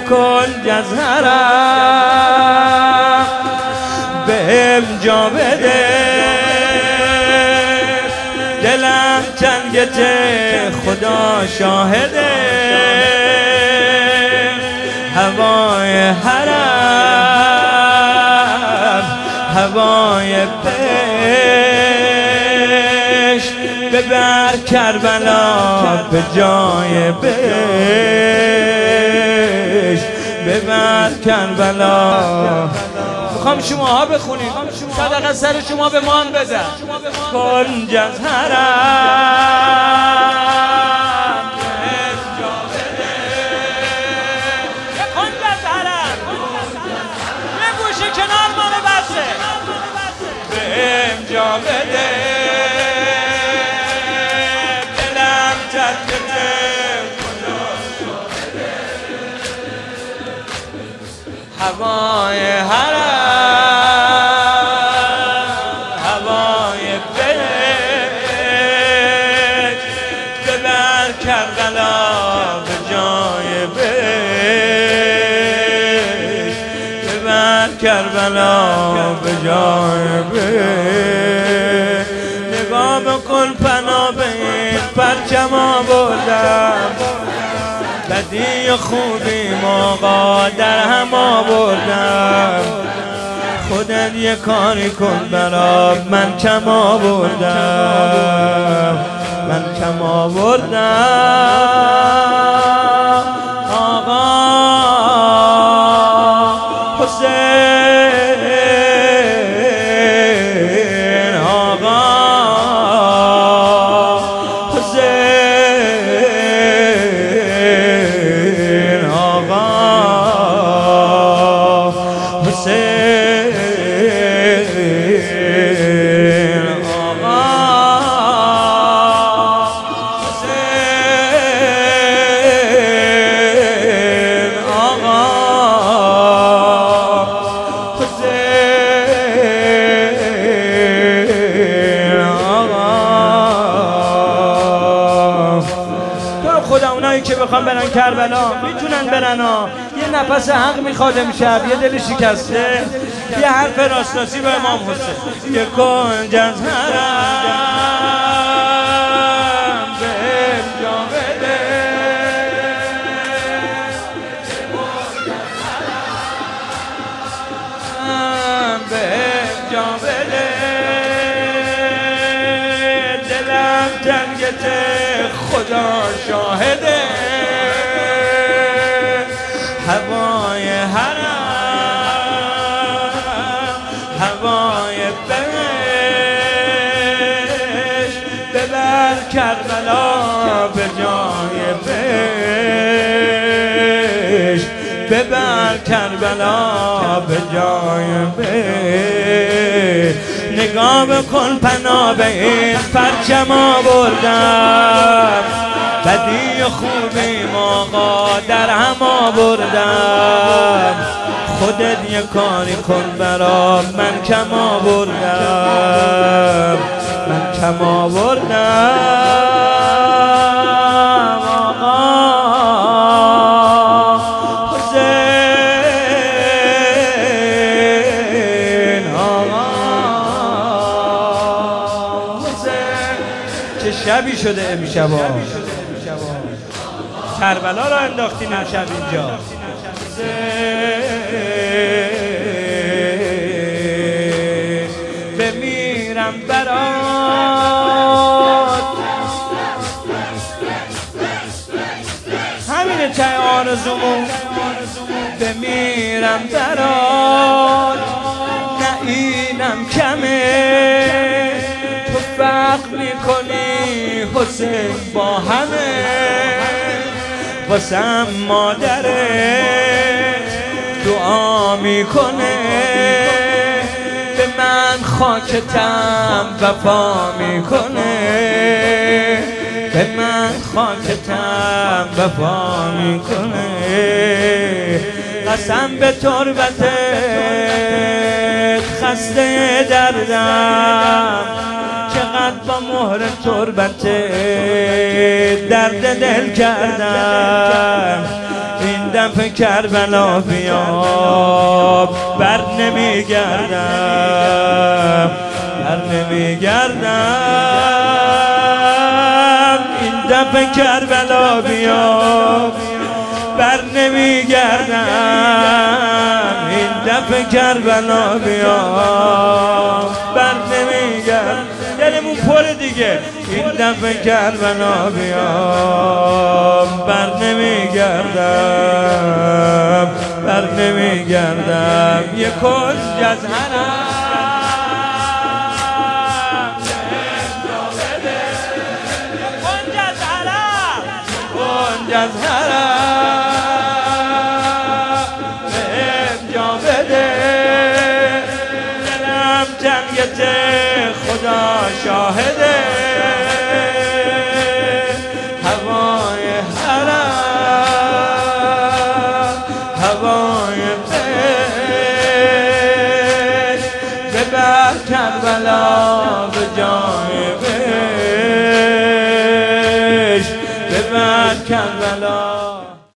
کنج از حرم بهم جا بده، دلم تنگته خدا شاهده، هوای حرم هوای بهشت، ببر کربلا به جای بهشت، ببر کربلا. میخوام شماها بخونید، صدقه سر شما به مان بزن. کنج از حرم بهم جا بده، کنج از حرم یه گوشه کنار ما بسه، بهم جا بده، دلم تنگته هوای حرم هوای بهشت، ببر کربلا به جای بهشت، ببر کربلا به جای بهشت. نگاه بکن پناه به این پرچم آوردم، بدی و خوبی موقع در هم آوردم، خودت یه کاری کن برام، من کم آوردم، من کم آوردم. آقا حسین، آقا حسین، آقا حسین، آقا حسین، آقا حسین، آقا. تو خدا اونایی که بخوام برن کربلا میتونن برن ها. یه نفس حق میخواد امشب، یه دل شکسته، یه حرف راستاسی به امام حسین. یه کنج از حرم بهم جا بده، بهم جا بده، دلم تنگته خدا شاهده، هوای حرم هوای بهشت، ببر کربلا به جای بهشت، ببر کربلا به جای بهشت. نگاه بکن پناه به این پرچم آوردم، بدی و خوبی موقع در هم آوردم، خودت یه کاری کن برام، من کم آوردم، من کم آوردم. آقا حسین، آقا حسین. چه شبی شده امشبا، کربلا را انداختین امشب اینجا. بمیرم برات، همینه ته آرزومون، بمیرم برات، نه اینم کمه، تو فرق میکنی حسین با همه، واسم مادره دعا میکنه، به من خاکتم وفا میکنه، به من خاکتم وفا میکنه. قسم به تربتت خسته دردم، چقدر با مهر تربتت درد دل کردم، این دفعه کربلا بیام بر نمیگردم این دفعه کربلا بیام بر نمیگردم این دفعه کربلا بیام بر نمیگردم دلمون پره دیگه این دفعه کربلا بیام بر نمیگردم یه کنج از حرم از حرم بهم جا بده دلم جنگت خدا شاهده هوای حرم هوای بهش ببر کربلا به جای بهش ببر کربلا